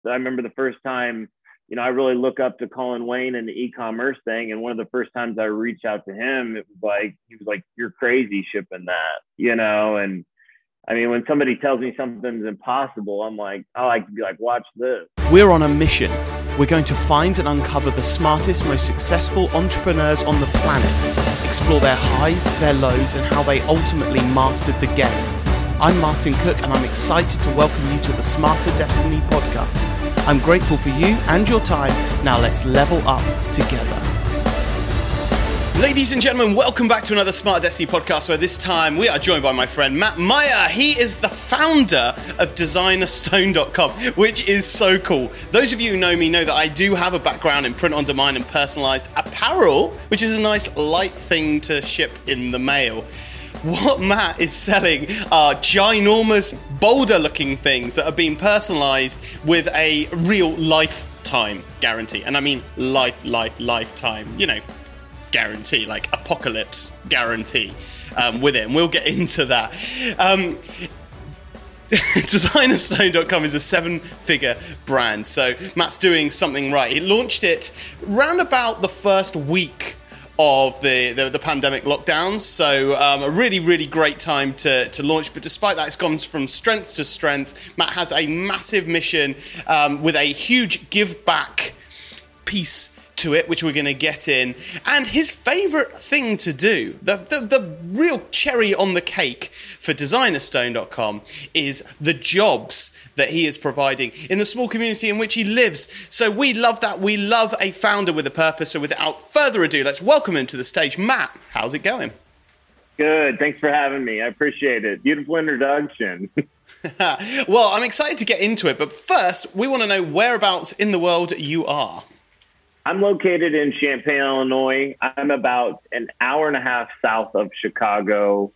I remember the first time, I really look up to Colin Wayne and the e-commerce thing. And one of the first times I reached out to him, he was like, you're crazy shipping that, and I mean, when somebody tells me something's impossible, I'm like, oh, I can be like, watch this. We're on a mission. We're going to find and uncover the smartest, most successful entrepreneurs on the planet, explore their highs, their lows, and how they ultimately mastered the game. I'm Martin Cook, and I'm excited to welcome you to the Smarter Destiny podcast. I'm grateful for you and your time. Now let's level up together. Ladies and gentlemen, welcome back to another Smart Destiny podcast, where this time we are joined by my friend Matt Meyer. He is the founder of DesignerStone.com, which is so cool. Those of you who know me know that I do have a background in print on demand and personalized apparel, which is a nice light thing to ship in the mail. What Matt is selling are ginormous, boulder-looking things that are being personalized with a real lifetime guarantee. And I mean lifetime, guarantee, like apocalypse guarantee with it, and we'll get into that. DesignerStone.com is a 7-figure brand, so Matt's doing something right. He launched it round about the first week of the pandemic lockdowns, so a really great time to launch. But despite that, it's gone from strength to strength. Matt has a massive mission with a huge give back piece to it, which we're going to get in, and his favorite thing to do, the real cherry on the cake for DesignerStone.com, is the jobs that he is providing in the small community in which he lives. So we love that. We love a founder with a purpose. So without further ado, let's welcome him to the stage. Matt, how's it going? Good. Thanks for having me. I appreciate it. Beautiful introduction. Well, I'm excited to get into it, but first we want to know whereabouts in the world you are. I'm located in Champaign, Illinois. I'm about an hour and a half south of Chicago,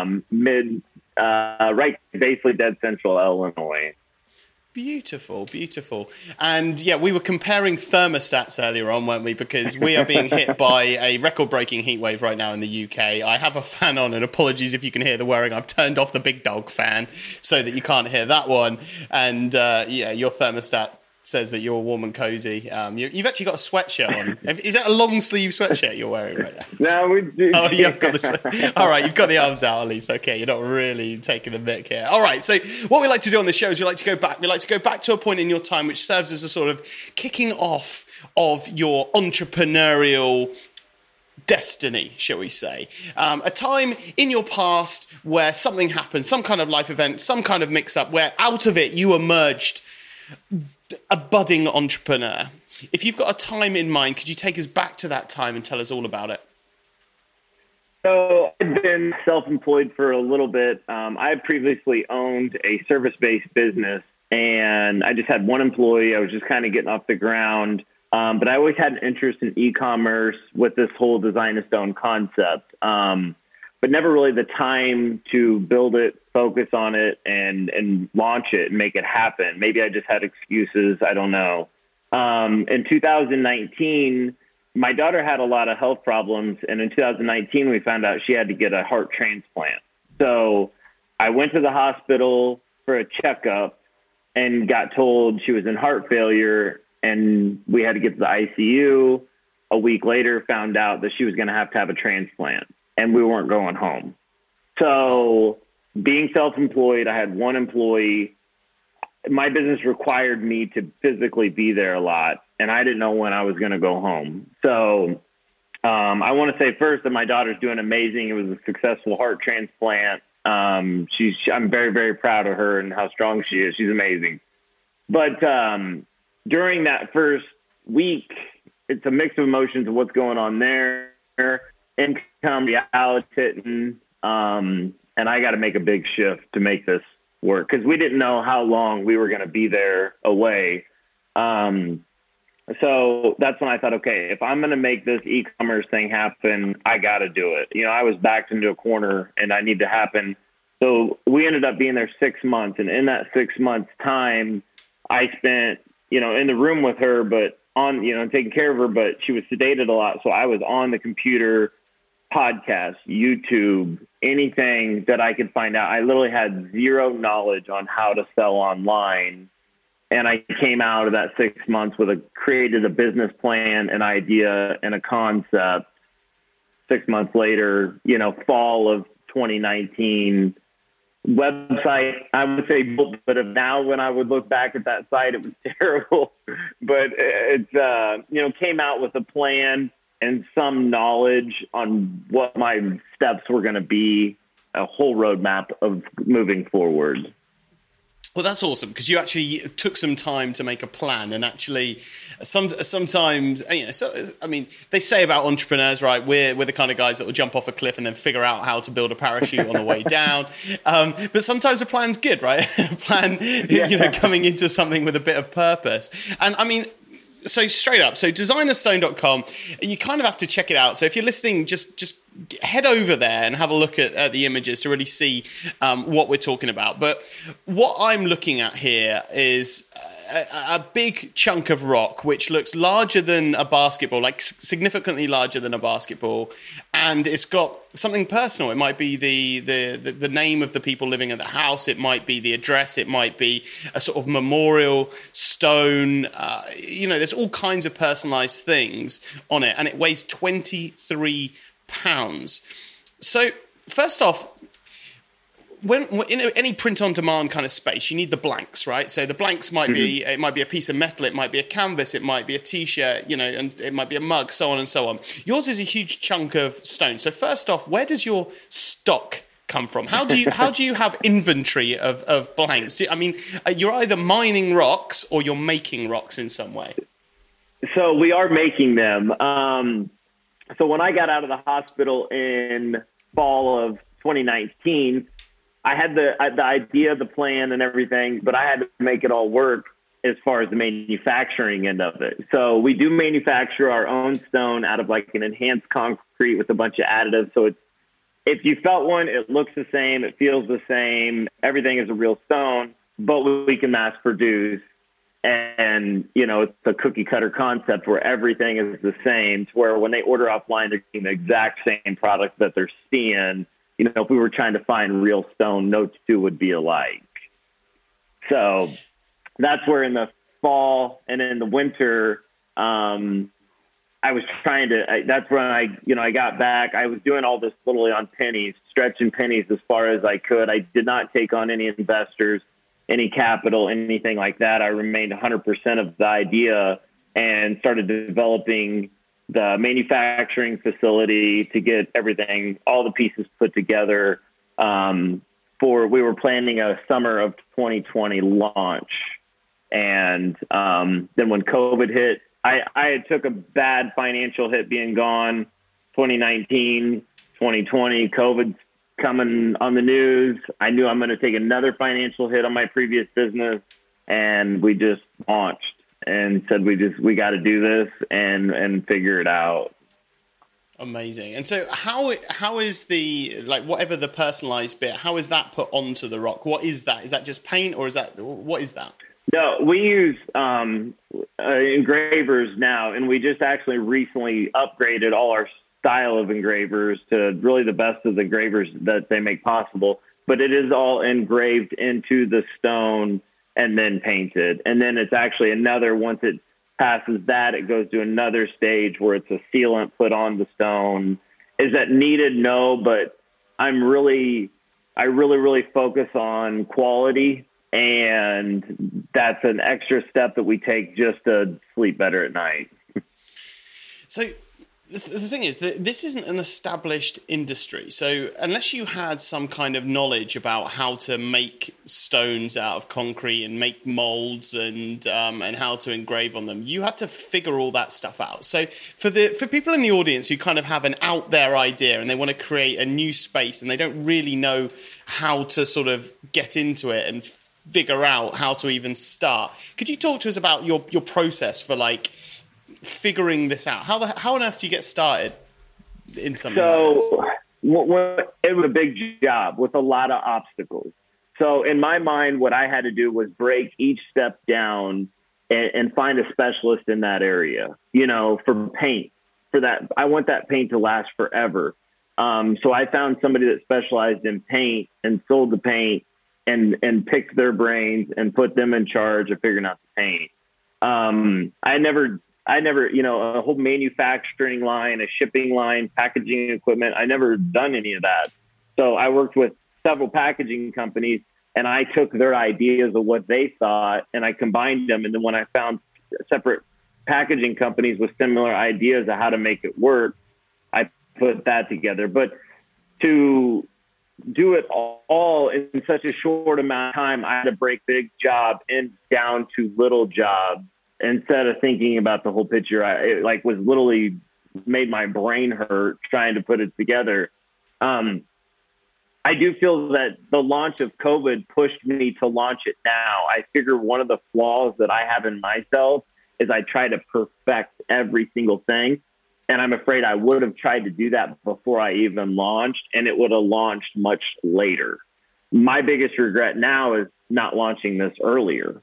right, basically dead central Illinois. Beautiful. And yeah, we were comparing thermostats earlier on, weren't we? Because we are being hit by a record-breaking heat wave right now in the UK. I have a fan on, and apologies if you can hear the whirring. I've turned off the big dog fan so that you can't hear that one. And your thermostat says that you're warm and cozy. You've actually got a sweatshirt on. Is that a long sleeve sweatshirt you're wearing right now? No, we do. Oh, you've got the. All right, you've got the arms out at least. Okay, you're not really taking the mick here. All right. So what we like to do on this show is we like to go back. We like to go back to a point in your time which serves as a sort of kicking off of your entrepreneurial destiny, shall we say. A time in your past where something happened, some kind of life event, some kind of mix-up, where out of it you emerged a budding entrepreneur. If you've got a time in mind, could you take us back to that time and tell us all about it? So I've been self-employed for a little bit. I had previously owned a service-based business, and I just had one employee. I was just kind of getting off the ground. But I always had an interest in e-commerce with this whole Designer Stone concept. But never really the time to build it, focus on it, and launch it and make it happen. Maybe I just had excuses. I don't know. In 2019, my daughter had a lot of health problems. And in 2019, we found out she had to get a heart transplant. So I went to the hospital for a checkup and got told she was in heart failure. And we had to get to the ICU. A week later, found out that she was going to have a transplant. And we weren't going home. So being self-employed, I had one employee. My business required me to physically be there a lot, and I didn't know when I was going to go home. So I want to say first that my daughter's doing amazing. It was a successful heart transplant. I'm very, very proud of her and how strong she is. She's amazing. But during that first week, it's a mix of emotions of what's going on there. Income, reality hitting, and I got to make a big shift to make this work because we didn't know how long we were going to be there away. So that's when I thought, okay, if I'm going to make this e-commerce thing happen, I got to do it. I was backed into a corner and I need to happen. So we ended up being there 6 months. And in that 6 months time, I spent, in the room with her, but on, taking care of her, but she was sedated a lot. So I was on the computer, podcast, YouTube, anything that I could find out. I literally had zero knowledge on how to sell online. And I came out of that 6 months created a business plan, an idea, and a concept. 6 months later, fall of 2019, website, I would say, but now when I would look back at that site, it was terrible. But it's came out with a plan and some knowledge on what my steps were going to be, a whole roadmap of moving forward. Well, that's awesome, because you actually took some time to make a plan, and actually sometimes, they say about entrepreneurs, right? We're the kind of guys that will jump off a cliff and then figure out how to build a parachute on the way down. But sometimes a plan's good, right? A plan, coming into something with a bit of purpose. And I mean, so straight up, so designerstone.com, you kind of have to check it out. So if you're listening, just head over there and have a look at the images to really see what we're talking about. But what I'm looking at here is a big chunk of rock, which looks larger than a basketball, like significantly larger than a basketball. And it's got something personal. It might be the name of the people living at the house. It might be the address. It might be a sort of memorial stone. There's all kinds of personalized things on it. And it weighs 23 pounds. So first off, when in any print-on-demand kind of space, you need the blanks, right? So the blanks might be a piece of metal, it might be a canvas, it might be a T-shirt, and it might be a mug, so on and so on. Yours is a huge chunk of stone. So first off, where does your stock come from? How do you have inventory of blanks? I mean, you're either mining rocks or you're making rocks in some way. So we are making them. So when I got out of the hospital in fall of 2019, I had the idea, the plan and everything, but I had to make it all work as far as the manufacturing end of it. So we do manufacture our own stone out of like an enhanced concrete with a bunch of additives. So if you felt one, it looks the same, it feels the same, everything is a real stone, but we can mass produce. And, it's a cookie cutter concept where everything is the same, to where when they order offline, they're getting the exact same product that they're seeing. If we were trying to find real stone, no two would be alike. So that's where in the fall and in the winter, I was trying to, that's when I got back. I was doing all this literally on pennies, stretching pennies as far as I could. I did not take on any investors, any capital, anything like that. I remained 100% of the idea and started developing the manufacturing facility to get everything, all the pieces put together. We were planning a summer of 2020 launch. And then when COVID hit, I took a bad financial hit being gone. 2019, 2020, COVID coming on the news. I knew I'm going to take another financial hit on my previous business, and we just launched and said we got to do this and figure it out. Amazing. And so how is whatever the personalized bit, how is that put onto the rock? What is that? Is that just paint, or what is that? No, we use engravers now, and we just actually recently upgraded all our style of engravers to really the best of the engravers that they make possible. But it is all engraved into the stone and then painted. And then it's actually once it passes that, it goes to another stage where it's a sealant put on the stone. Is that needed? No, but I really focus on quality, and that's an extra step that we take just to sleep better at night. So the thing is that this isn't an established industry. So unless you had some kind of knowledge about how to make stones out of concrete and make molds and how to engrave on them, you had to figure all that stuff out. So for people in the audience who kind of have an out there idea and they want to create a new space and they don't really know how to sort of get into it and figure out how to even start, could you talk to us about your process for figuring this out? How on earth do you get started in something like this? It was a big job with a lot of obstacles. So in my mind, what I had to do was break each step down and find a specialist in that area, for paint. For that, I want that paint to last forever. So I found somebody that specialized in paint and sold the paint and pick their brains and put them in charge of figuring out the paint. I never, a whole manufacturing line, a shipping line, packaging equipment. I never done any of that. So I worked with several packaging companies, and I took their ideas of what they thought and I combined them. And then when I found separate packaging companies with similar ideas of how to make it work, I put that together. But to do it all in such a short amount of time, I had to break big job down to little jobs instead of thinking about the whole picture. It was literally made my brain hurt trying to put it together. I do feel that the launch of COVID pushed me to launch it now. I figure one of the flaws that I have in myself is I try to perfect every single thing. And I'm afraid I would have tried to do that before I even launched, and it would have launched much later. My biggest regret now is not launching this earlier.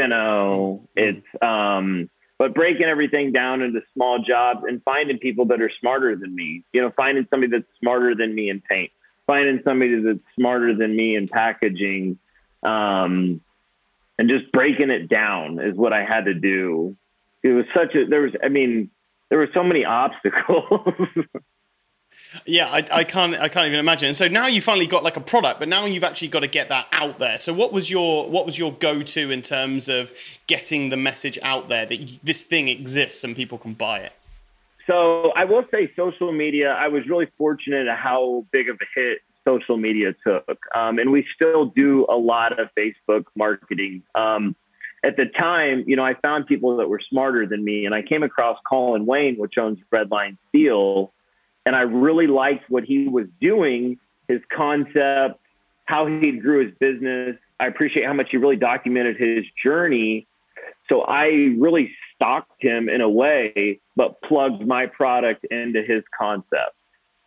But breaking everything down into small jobs and finding people that are smarter than me, finding somebody that's smarter than me in paint, finding somebody that's smarter than me in packaging, and just breaking it down is what I had to do. It was there were so many obstacles. Yeah, I can't even imagine. And so now you finally got like a product, but now you've actually got to get that out there. So what was your go-to in terms of getting the message out there that this thing exists and people can buy it? So I will say social media, I was really fortunate at how big of a hit social media took. And we still do a lot of Facebook marketing. At the time, I found people that were smarter than me, and I came across Colin Wayne, which owns Redline Steel. And I really liked what he was doing, his concept, how he grew his business. I appreciate how much he really documented his journey. So I really stalked him in a way, but plugged my product into his concept.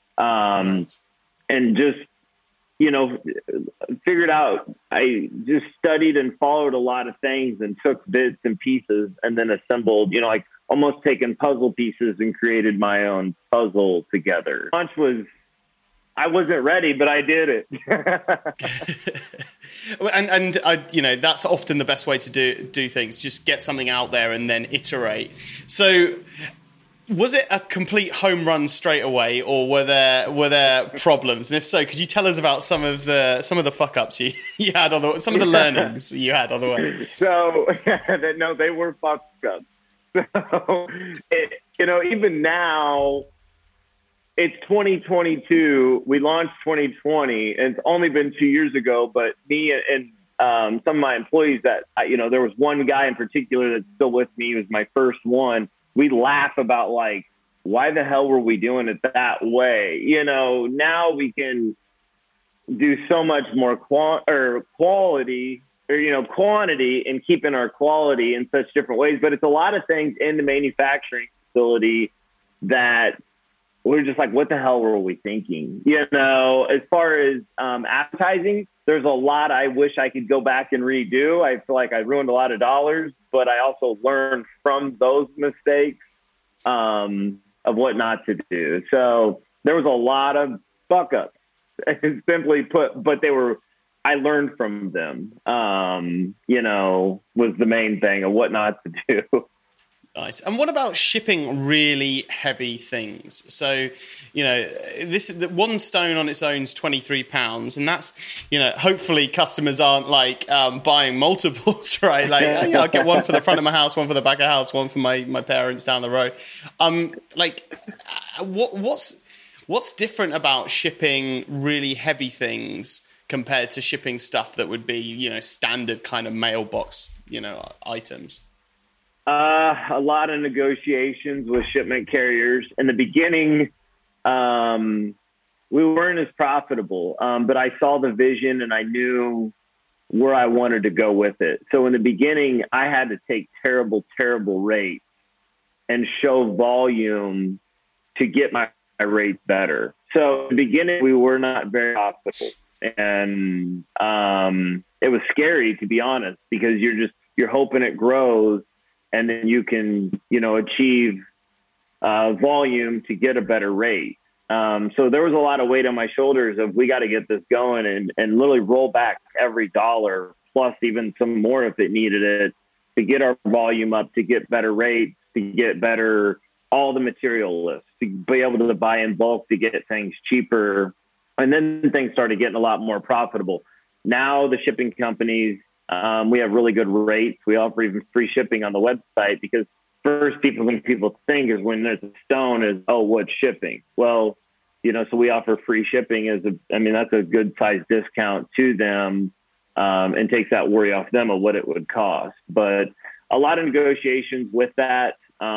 And just, figured out, I just studied and followed a lot of things and took bits and pieces and then assembled, almost taken puzzle pieces and created my own puzzle together. Launch I wasn't ready, but I did it. and that's often the best way to do things. Just get something out there and then iterate. So was it a complete home run straight away, or were there problems? And if so, could you tell us about some of the fuck ups you had some of the learnings you had on the way? So no, they were fuck ups. So even now, it's 2022. We launched 2020, and it's only been 2 years ago. But me and some of my employees that there was one guy in particular that's still with me. He was my first one. We laugh about why the hell were we doing it that way? Now we can do so much more quality or, quantity and keeping our quality in such different ways. But it's a lot of things in the manufacturing facility that we're just like, what the hell were we thinking? As far as advertising, there's a lot I wish I could go back and redo. I feel like I ruined a lot of dollars, but I also learned from those mistakes of what not to do. So there was a lot of fuck ups, simply put, but I learned from them, was the main thing of what not to do. Nice. And what about shipping really heavy things? So, the one stone on its own is 23 pounds. And that's, hopefully customers aren't buying multiples, right? I'll get one for the front of my house, one for the back of the house, one for my parents down the road. What's different about shipping really heavy things compared to shipping stuff that would be, standard kind of mailbox, items? A lot of negotiations with shipment carriers. In the beginning, we weren't as profitable, but I saw the vision and I knew where I wanted to go with it. So in the beginning, I had to take terrible, terrible rates and show volume to get my rates better. So in the beginning, we were not very profitable. And it was scary, to be honest, because you're hoping it grows. And then you can, achieve volume to get a better rate. So there was a lot of weight on my shoulders of we got to get this going and literally roll back every dollar plus even some more if it needed it to get our volume up, to get better rates, to get better, all the material lists, to be able to buy in bulk, to get things cheaper. And then things started getting a lot more profitable. Now the shipping companies, we have really good rates. We offer even free shipping on the website because first when people think is when there's a stone is, oh, what's shipping? Well, so we offer free shipping that's a good size discount to them, and takes that worry off them of what it would cost. But a lot of negotiations with that,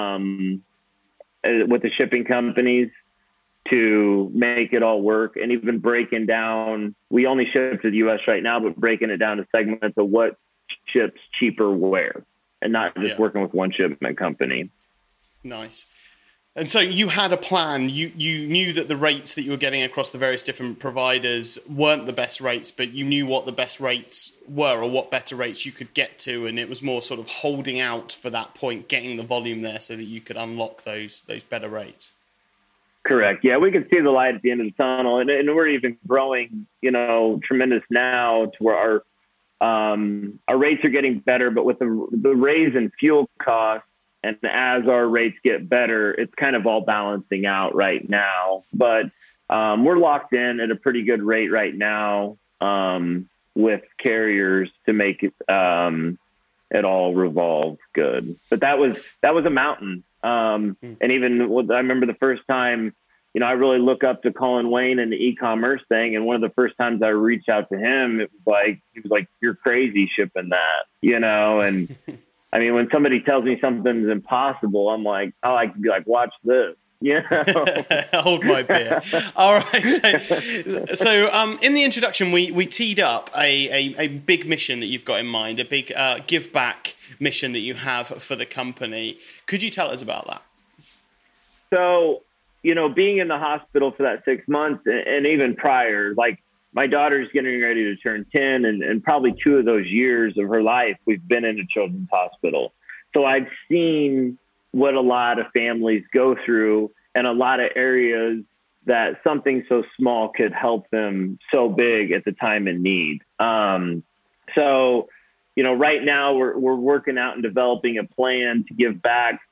with the shipping companies to make it all work, and even breaking down, we only ship to the US right now, but breaking it down to segments of what ships cheaper where, and not just working with one shipment company. Nice. And so you had a plan. You knew that the rates that you were getting across the various different providers weren't the best rates, but you knew what the best rates were or what better rates you could get to. And it was more sort of holding out for that point, getting the volume there so that you could unlock those better rates. Correct. Yeah, we could see the light at the end of the tunnel, and we're even growing, tremendous now to where our rates are getting better, but with the raise in fuel costs, and as our rates get better, it's kind of all balancing out right now. But we're locked in at a pretty good rate right now with carriers to make it all revolve good. But that was a mountain. And even I remember the first time, I really look up to Colin Wayne and the e-commerce thing. And one of the first times I reached out to him, he was like, you're crazy shipping that, and I mean, when somebody tells me something's impossible, I'm like, oh, I can be like, watch this. Hold my beer. All right. So in the introduction, we teed up a big mission that you've got in mind, a big give back mission that you have for the company. Could you tell us about that? So, being in the hospital for that 6 months and even prior, like my daughter's getting ready to turn 10 and probably 2 of those years of her life, we've been in a children's hospital. So I've seen what a lot of families go through and a lot of areas that something so small could help them so big at the time in need. So, right now we're working out and developing a plan to give back,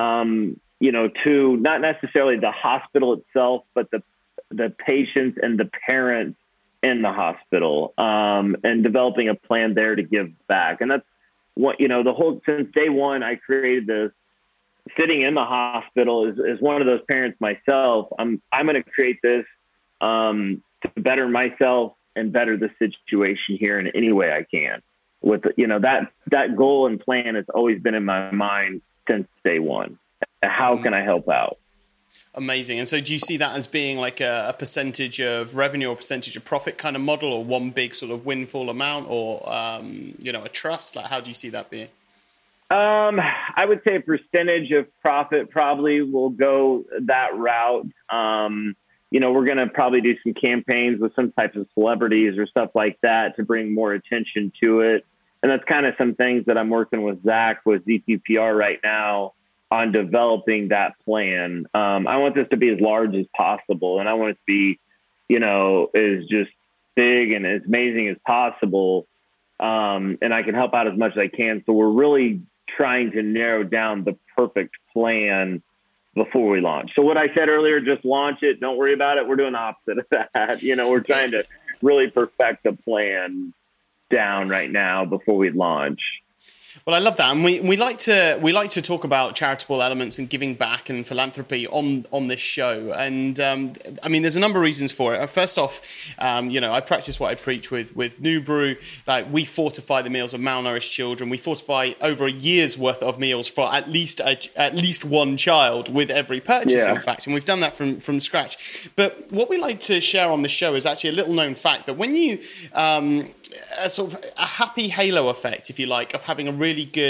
to not necessarily the hospital itself, but the patients and the parents in the hospital, and developing a plan there to give back. And that's what, since day one, I created this. Sitting in the hospital is one of those parents myself. I'm going to create this to better myself and better the situation here in any way I can. With that goal and plan has always been in my mind since day one. How can I help out? Amazing. And so do you see that as being like a percentage of revenue or percentage of profit kind of model, or one big sort of windfall amount, or a trust? Like, how do you see that being? I would say a percentage of profit probably will go that route. We're going to probably do some campaigns with some types of celebrities or stuff like that to bring more attention to it. And that's kind of some things that I'm working with Zach with ZPPR right now on developing that plan. I want this to be as large as possible, and I want it to be, as just big and as amazing as possible. And I can help out as much as I can. So we're really trying to narrow down the perfect plan before we launch. So what I said earlier, just launch it, don't worry about it. We're doing the opposite of that. We're trying to really perfect the plan down right now before we launch. Well, I love that, and we like to talk about charitable elements and giving back and philanthropy on this show. And there's a number of reasons for it. First off, I practice what I preach with New Brew. Like, we fortify the meals of malnourished children. We fortify over a year's worth of meals for at least one child with every purchase. In fact, and we've done that from scratch. But what we like to share on the show is actually a little known fact that when you a happy halo effect, if you like, of having a really good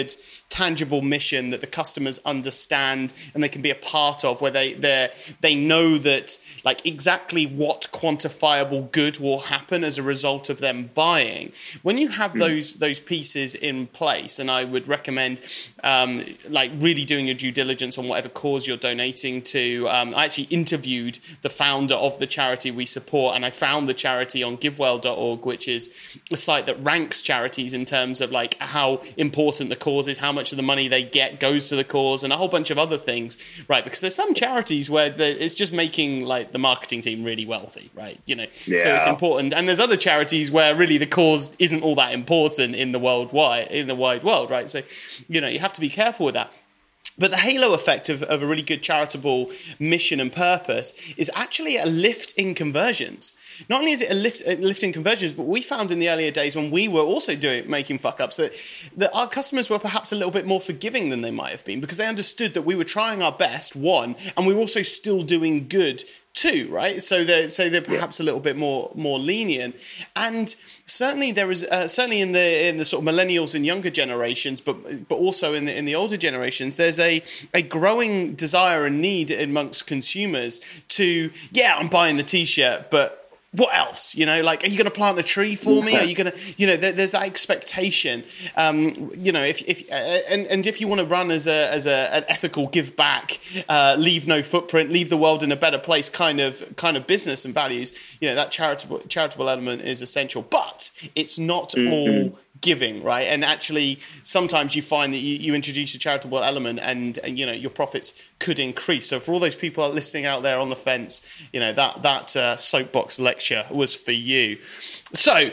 tangible mission that the customers understand and they can be a part of, where they know that like exactly what quantifiable good will happen as a result of them buying. When you have those pieces in place, and I would recommend like really doing your due diligence on whatever cause you're donating to. I actually interviewed the founder of the charity we support, and I found the charity on givewell.org, which is a site that ranks charities in terms of like how important the cause is, how much of the money they get goes to the cause, and a whole bunch of other things, right? Because there's some charities where it's just making like the marketing team really wealthy, right? You know, so it's important. And there's other charities where really the cause isn't all that important in the wide world, right? So, you know, you have to be careful with that. But the halo effect of a really good charitable mission and purpose is actually a lift in conversions. Not only is it a lift in conversions, but we found in the earlier days when we were also making fuck-ups that our customers were perhaps a little bit more forgiving than they might have been, because they understood that we were trying our best, one, and we were also still doing good, two, right? So they're perhaps a little bit more lenient. And certainly there is certainly in the sort of millennials and younger generations, but also in the older generations, there's a growing desire and need amongst consumers to, I'm buying the t-shirt, but what else? You know, like, are you going to plant a tree for me? Are you going to, you know, there's that expectation. You know, if you want to run as an ethical, give back, leave no footprint, leave the world in a better place kind of business and values, you know, that charitable element is essential. But it's not all giving, right? And actually, sometimes you find that you introduce a charitable element, and you know your profits could increase. So for all those people listening out there on the fence, you know that soapbox lecture was for you. So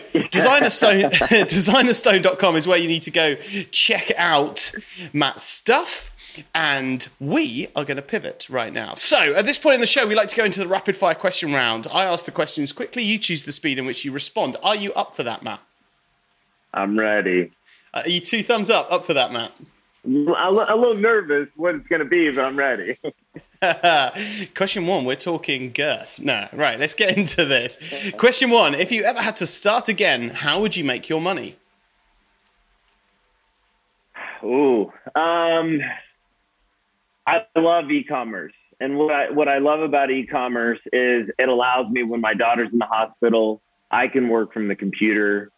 designerstone.com is where you need to go check out Matt's stuff. And we are going to pivot right now. So at this point in the show, we like to go into the rapid fire question round. I ask the questions quickly. You choose the speed in which you respond. Are you up for that, Matt? I'm ready. Are you 2 thumbs up for that, Matt? I'm a little nervous what it's going to be, but I'm ready. Question 1, we're talking girth. No, right, let's get into this. Question 1, if you ever had to start again, how would you make your money? Ooh, I love e-commerce. And what I love about e-commerce is it allows me, when my daughter's in the hospital, I can work from the computer.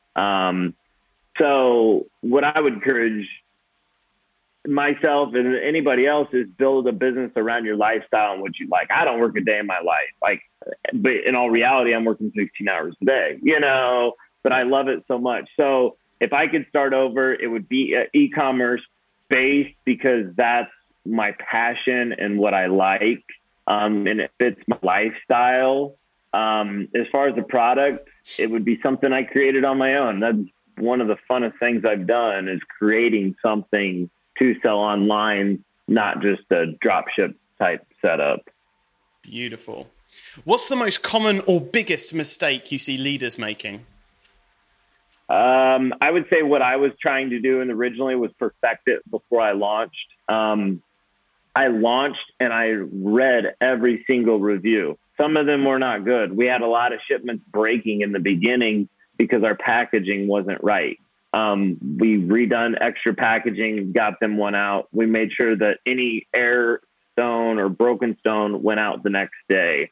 So what I would encourage myself and anybody else is build a business around your lifestyle and what you like. I don't work a day in my life, but in all reality, I'm working 16 hours a day, you know, but I love it so much. So if I could start over, it would be e-commerce based, because that's my passion and what I like. And it fits my lifestyle. As far as the product, it would be something I created on my own. That's one of the funnest things I've done, is creating something to sell online, not just a drop ship type setup. Beautiful. What's the most common or biggest mistake you see leaders making? I would say what I was trying to do originally was perfect it before I launched. I launched and I read every single review. Some of them were not good. We had a lot of shipments breaking in the beginning because our packaging wasn't right. We redone extra packaging, got them one out. We made sure that any air stone or broken stone went out the next day.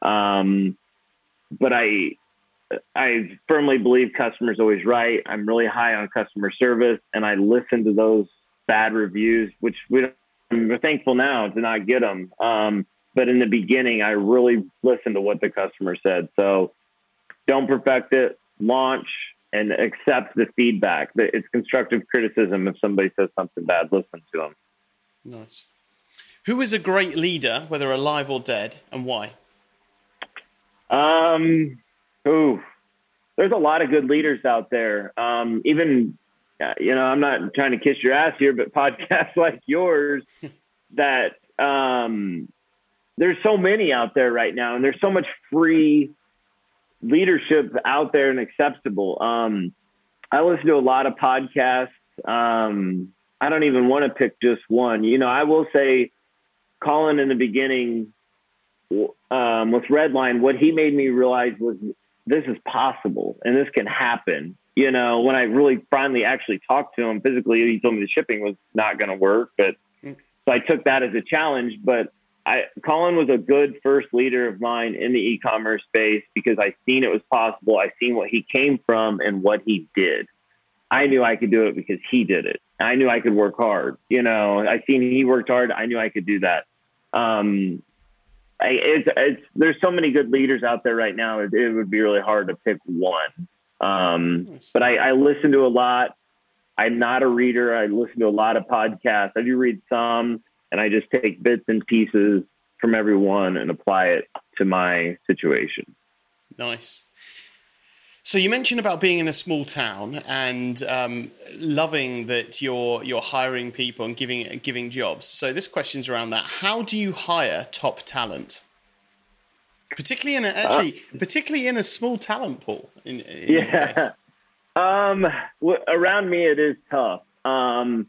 But I firmly believe customer's always right. I'm really high on customer service, and I listen to those bad reviews, which we're thankful now to not get them. But in the beginning, I really listened to what the customer said. So don't perfect it, launch, and accept the feedback. It's constructive criticism. If somebody says something bad, listen to them. Nice. Who is a great leader, whether alive or dead, and why? There's a lot of good leaders out there. Even, you know, I'm not trying to kiss your ass here, but podcasts like yours that there's so many out there right now, and there's so much free leadership out there and accessible. I listen to a lot of podcasts. I don't even want to pick just one. You know, I will say Colin in the beginning with Redline, what he made me realize was this is possible and this can happen. when I really finally actually talked to him physically, he told me the shipping was not going to work. But so I took that as a challenge. But Colin was a good first leader of mine in the e-commerce space because I seen it was possible. I seen what he came from and what he did. I knew I could do it because he did it. I knew I could work hard. I seen he worked hard. I knew I could do that. There's so many good leaders out there right now. It would be really hard to pick one. But I listen to a lot. I'm not a reader. I listen to a lot of podcasts. I do read some, and I just take bits and pieces from everyone and apply it to my situation. Nice. So you mentioned about being in a small town and loving that you're hiring people and giving jobs. So this question's around that. How do you hire top talent? Particularly in a small talent pool. Around me, it is tough. I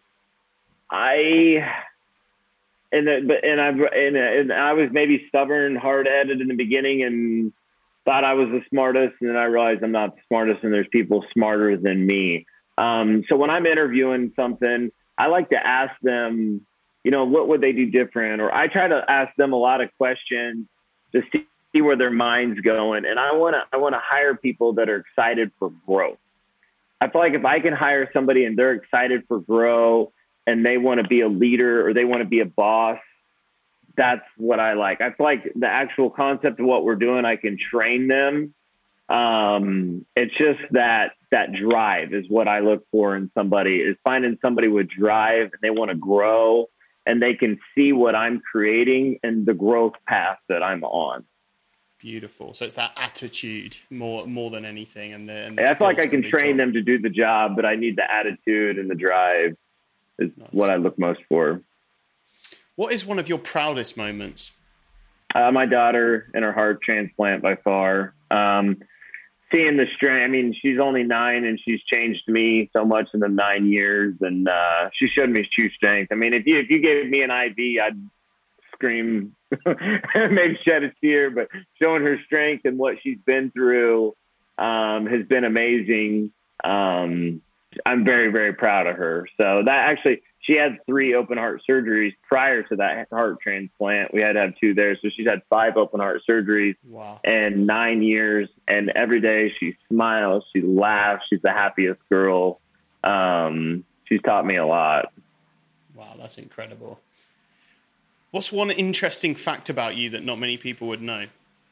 was maybe stubborn, hard-headed in the beginning, and thought I was the smartest, and then I realized I'm not the smartest, and there's people smarter than me. So when I'm interviewing something, I like to ask them, what would they do different? Or I try to ask them a lot of questions to see where their mind's going. And I want to hire people that are excited for growth. I feel like if I can hire somebody and they're excited for growth and they want to be a leader or they want to be a boss, that's what I like. I feel like the actual concept of what we're doing, I can train them. It's just that drive is what I look for in somebody, is finding somebody with drive and they want to grow and they can see what I'm creating and the growth path that I'm on. Beautiful. So it's that attitude more than anything. And I feel like I can train them to do the job, but I need the attitude and the drive is what I look most for. What is one of your proudest moments? My daughter and her heart transplant by far. Seeing the strength. I mean, she's only 9 and she's changed me so much in the 9 years. And she showed me true strength. I mean, if you gave me an IV, I'd scream, maybe shed a tear, but showing her strength and what she's been through has been amazing. I'm very, very proud of her. So that actually, she had 3 open heart surgeries prior to that heart transplant. We had to have 2 there. So she's had 5 open heart surgeries in 9 years. And every day she smiles, she laughs. She's the happiest girl. She's taught me a lot. Wow, that's incredible. What's one interesting fact about you that not many people would know?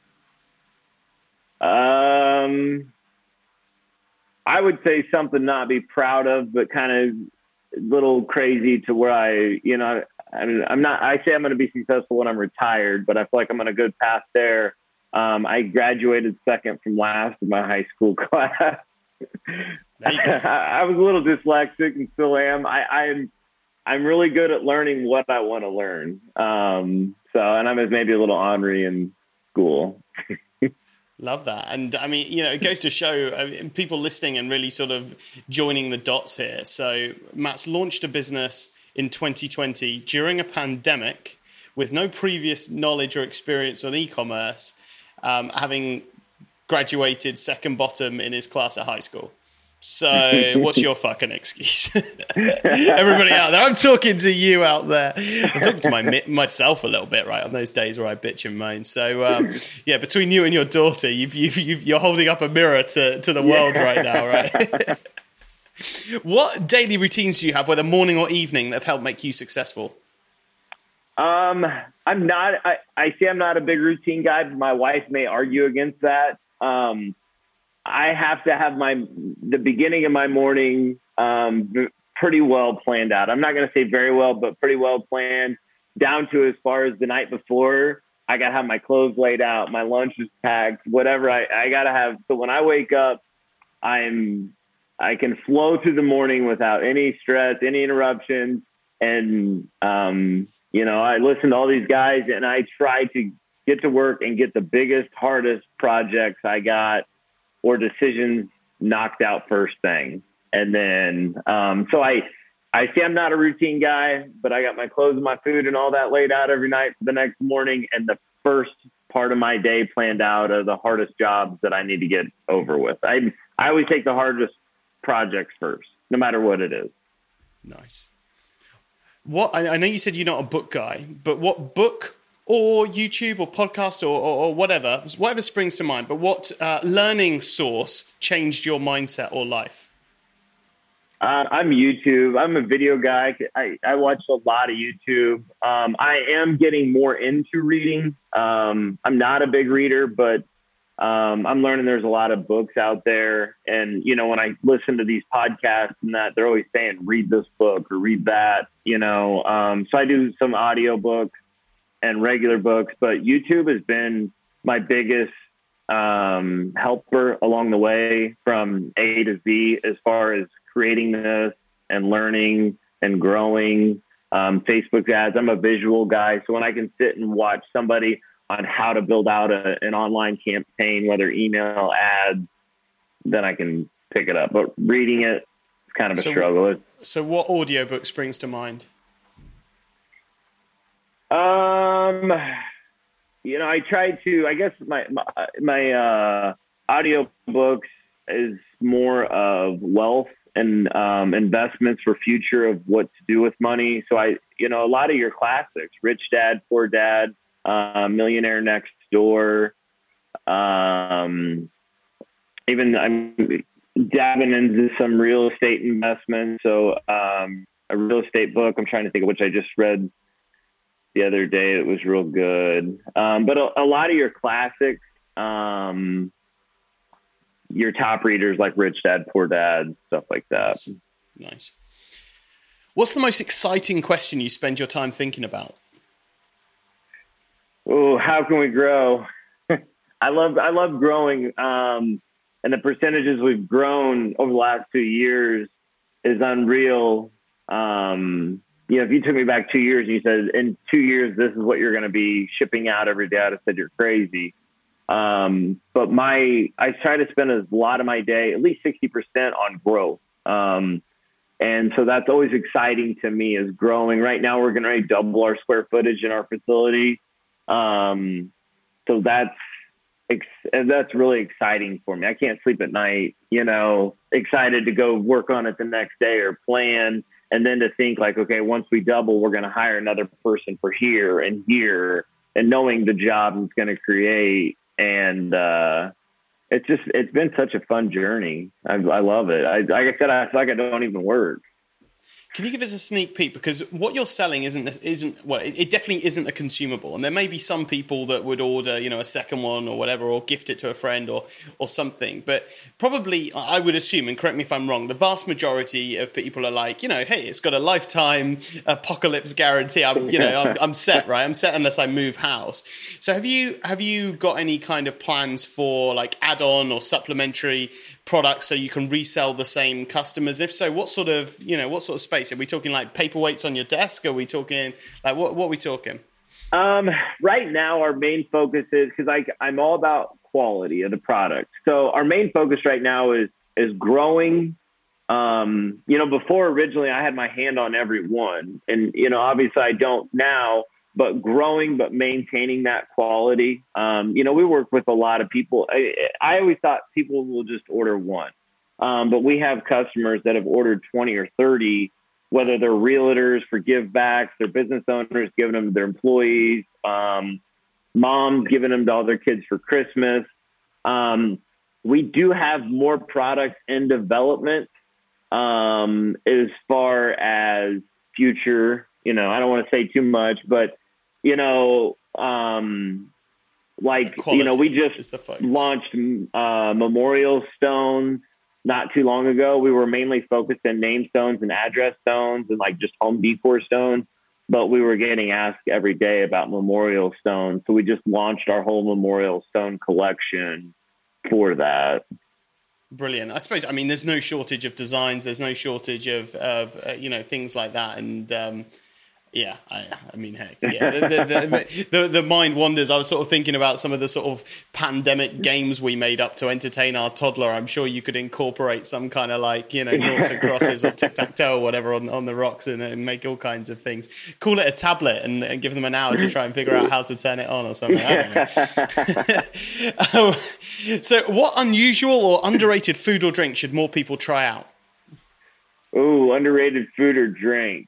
I would say something not be proud of, but kind of a little crazy to where I say I'm going to be successful when I'm retired, but I feel like I'm on a good path there. I graduated second from last in my high school class. I was a little dyslexic and still am. I'm really good at learning what I want to learn. And I'm maybe a little ornery in school. Love that. And I mean, it goes to show people listening and really sort of joining the dots here. So Matt's launched a business in 2020 during a pandemic with no previous knowledge or experience on e-commerce, having graduated second bottom in his class at high school. So what's your fucking excuse? Everybody out there, I'm talking to you out there. I'm talking to myself a little bit, right, on those days where I bitch and moan. So between you and your daughter, you're holding up a mirror to the world right now, right? What daily routines do you have, whether morning or evening, that have helped make you successful? I'm not a big routine guy, but my wife may argue against that. I have to have the beginning of my morning pretty well planned out. I'm not going to say very well, but pretty well planned, down to as far as the night before. I got to have my clothes laid out, my lunch is packed, whatever I got to have. So when I wake up, I can flow through the morning without any stress, any interruptions. And, I listen to all these guys and I try to get to work and get the biggest, hardest projects I got or decisions knocked out first thing. And then, so I say I'm not a routine guy, but I got my clothes and my food and all that laid out every night for the next morning. And the first part of my day planned out are the hardest jobs that I need to get over with. I always take the hardest projects first, no matter what it is. Nice. What I know you said you're not a book guy, but what book or YouTube or podcast or whatever springs to mind, but what learning source changed your mindset or life? I'm YouTube. I'm a video guy. I watch a lot of YouTube. I am getting more into reading. I'm not a big reader, but I'm learning there's a lot of books out there. And, you know, when I listen to these podcasts and that, they're always saying, read this book or read that, you know. So I do some audiobooks and regular books, but YouTube has been my biggest helper along the way from A to Z as far as creating this and learning and growing. Facebook ads. I'm a visual guy. So when I can sit and watch somebody on how to build out an online campaign, whether email ads, then I can pick it up. But reading it is kind of a struggle. So what audiobook springs to mind? You know, I try to, I guess my audiobooks is more of wealth and investments for future of what to do with money. So a lot of your classics, Rich Dad, Poor Dad, Millionaire Next Door. Even I'm dabbing into some real estate investments. So a real estate book, I'm trying to think of which I just read the other day. It was real good. But a lot of your classics, your top readers like Rich Dad, Poor Dad, stuff like that. Nice. What's the most exciting question you spend your time thinking about? Oh, how can we grow? I love growing. And the percentages we've grown over the last 2 years is unreal. If you took me back 2 years and you said, in 2 years, this is what you're going to be shipping out every day, I'd have said you're crazy. But I try to spend a lot of my day, at least 60% on growth. And so that's always exciting to me, is growing. Right now, we're going to double our square footage in our facility. So that's really exciting for me. I can't sleep at night, excited to go work on it the next day or plan. And then to think like, okay, once we double, we're going to hire another person for here and here, and knowing the job it's going to create. And, it's been such a fun journey. I love it. Like I said, I feel like I don't even work. Can you give us a sneak peek? Because what you're selling it definitely isn't a consumable. And there may be some people that would order, a second one or whatever, or gift it to a friend or something. But probably, I would assume, and correct me if I'm wrong, the vast majority of people are like, hey, it's got a lifetime apocalypse guarantee. I'm set, right? I'm set unless I move house. So have you got any kind of plans for like add-on or supplementary products so you can resell the same customers? If so, what sort of space? Are we talking like paperweights on your desk? Are we talking like what are we talking? Right now, our main focus is, because I'm all about quality of the product. So our main focus right now is growing. Before, originally I had my hand on every one, and obviously I don't now. But growing, but maintaining that quality. We work with a lot of people. I always thought people will just order one. But we have customers that have ordered 20 or 30, whether they're realtors for give backs, they're business owners giving them to their employees, moms giving them to all their kids for Christmas. We do have more products in development as far as future. I don't want to say too much, but we just launched memorial stones not too long ago. We were mainly focused on name stones and address stones and like just home decor stones, but we were getting asked every day about memorial stones. So we just launched our whole memorial stone collection for that. Brilliant. I suppose, there's no shortage of designs. There's no shortage of things like that. And, yeah, heck, yeah. The mind wanders. I was sort of thinking about some of the sort of pandemic games we made up to entertain our toddler. I'm sure you could incorporate some kind of like, noughts and crosses or tic-tac-toe or whatever on the rocks and make all kinds of things. Call it a tablet and give them an hour to try and figure out how to turn it on or something. I don't know. So what unusual or underrated food or drink should more people try out? Ooh, underrated food or drink.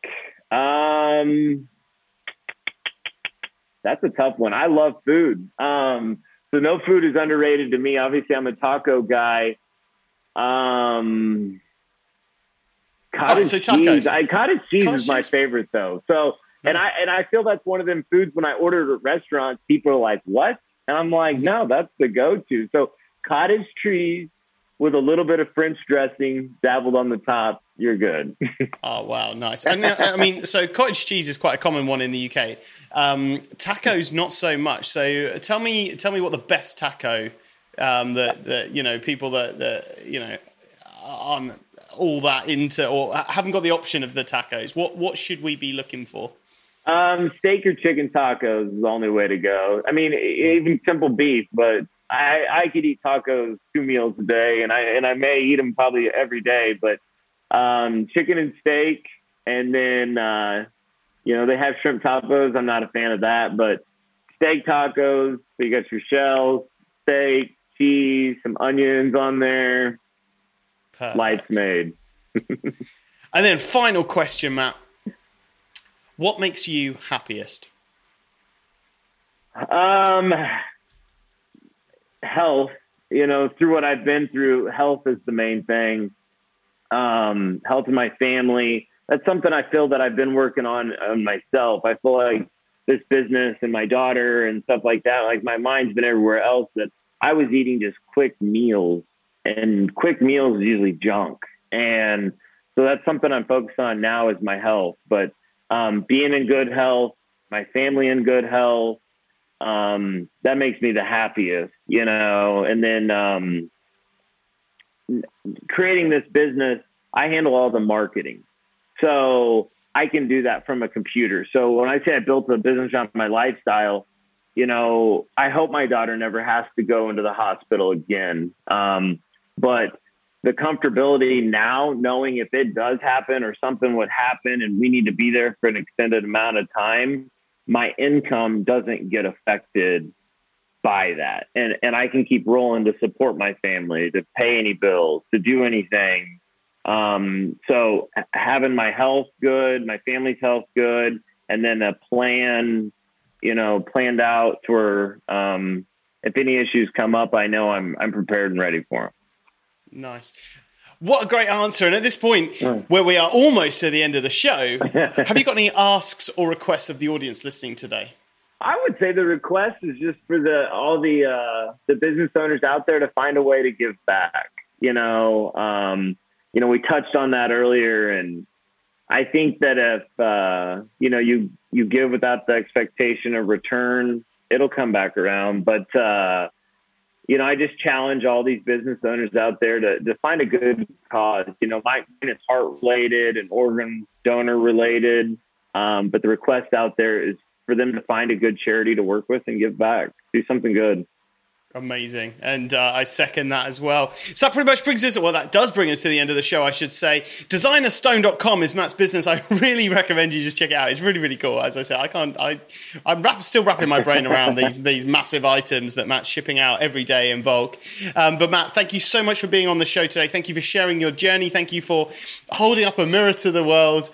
That's a tough one. I love food. So no food is underrated to me. Obviously, I'm a taco guy. Cottage cheese. Cottage cheese is my favorite, though. So, nice. and I feel that's one of them foods when I order at restaurants, people are like, "What?" And I'm like, "No, that's the go-to." So, cottage cheese with a little bit of French dressing dabbled on the top, you're good. Oh, wow. Nice. And I mean, so cottage cheese is quite a common one in the UK. Tacos, not so much. So tell me what the best taco that you know, people that you know, aren't all that into or haven't got the option of the tacos. What should we be looking for? Steak or chicken tacos is the only way to go. I mean, even simple beef, but I could eat tacos 2 meals a day, and I may eat them probably every day. But chicken and steak, and then you know, they have shrimp tacos. I'm not a fan of that, but steak tacos. So you got your shells, steak, cheese, some onions on there. Perfect. Life's made. And then final question, Matt. What makes you happiest? Health. You know, through what I've been through, health is the main thing. Health of my family. That's something I feel that I've been working on myself. I feel like this business and my daughter and stuff like that, like my mind's been everywhere else, that I was eating just quick meals, and quick meals is usually junk. And so that's something I'm focused on now is my health. But being in good health, my family in good health, that makes me the happiest, you know. And then creating this business, I handle all the marketing. So I can do that from a computer. So when I say I built a business around my lifestyle, you know, I hope my daughter never has to go into the hospital again. But the comfortability now, knowing if it does happen or something would happen and we need to be there for an extended amount of time, my income doesn't get affected by that. And I can keep rolling to support my family, to pay any bills, to do anything. So having my health good, my family's health good, and then a plan, you know, planned out for, if any issues come up, I know I'm prepared and ready for them. Nice. What a great answer. And at this point, where we are almost to the end of the show, have you got any asks or requests of the audience listening today? I would say the request is just for all the business owners out there to find a way to give back. You know, we touched on that earlier, and I think that if you know, you give without the expectation of return, it'll come back around. But you know, I just challenge all these business owners out there to find a good cause. You know, mine is heart related and organ donor related, but the request out there is for them to find a good charity to work with and give back, do something good. Amazing. And I second that as well. So that pretty much brings us, well, that does bring us to the end of the show, I should say. Designerstone.com is Matt's business. I really recommend you just check it out. It's really, really cool. As I said, I'm still wrapping my brain around these massive items that Matt's shipping out every day in bulk. But Matt, thank you so much for being on the show today. Thank you for sharing your journey. Thank you for holding up a mirror to the world.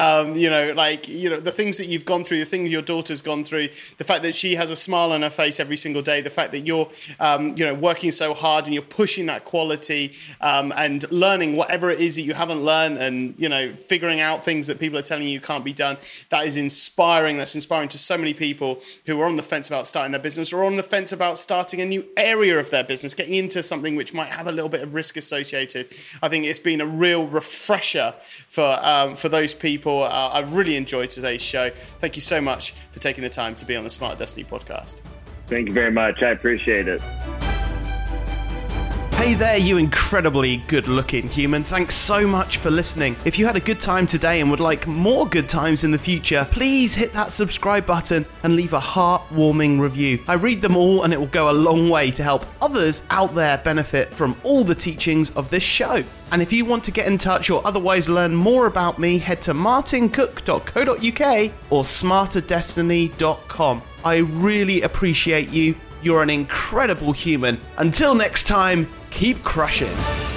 The things that you've gone through, the things your daughter's gone through, the fact that she has a smile on her face every single day, the fact that you're working so hard and you're pushing that quality and learning whatever it is that you haven't learned, and figuring out things that people are telling you can't be done. That is inspiring. That's inspiring to so many people who are on the fence about starting their business or on the fence about starting a new area of their business, getting into something which might have a little bit of risk associated. I think it's been a real refresher for those people. I've really enjoyed today's show. Thank you so much for taking the time to be on the Smart Destiny podcast. Thank you very much. I appreciate it. Hey there, you incredibly good-looking human. Thanks so much for listening. If you had a good time today and would like more good times in the future, please hit that subscribe button and leave a heartwarming review. I read them all, and it will go a long way to help others out there benefit from all the teachings of this show. And if you want to get in touch or otherwise learn more about me, head to martincook.co.uk or smarterdestiny.com. I really appreciate you. You're an incredible human. Until next time, keep crushing.